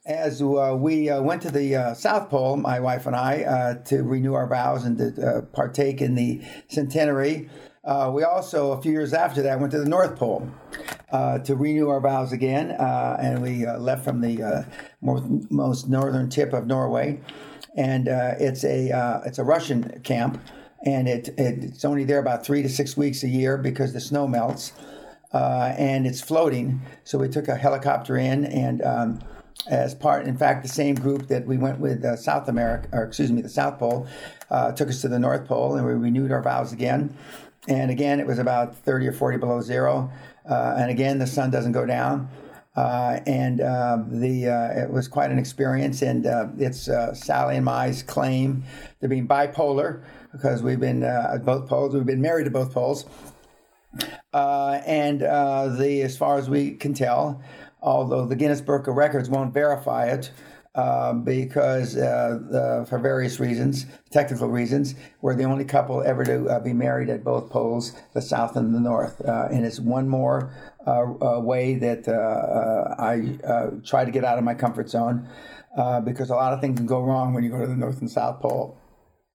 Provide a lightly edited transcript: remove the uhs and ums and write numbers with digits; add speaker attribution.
Speaker 1: as we went to the South Pole, my wife and I, to renew our vows and to partake in the centenary, we also, a few years after that, went to the North Pole to renew our vows again, and we left from the most northern tip of Norway, and it's a Russian camp, and it's only there about 3 to 6 weeks a year because the snow melts, and it's floating. So we took a helicopter in and. As part, in fact, the same group that we went with the South Pole, took us to the North Pole, and we renewed our vows again. And again, it was about 30 or 40 below zero. And again, the sun doesn't go down. It was quite an experience. And it's Sally and my claim to being bipolar because we've been at both poles. We've been married to both poles. As far as we can tell, although the Guinness Book of Records won't verify it because for various reasons, technical reasons, we're the only couple ever to be married at both poles, the South and the North. And it's one more way that I try to get out of my comfort zone because a lot of things can go wrong when you go to the North and South Pole.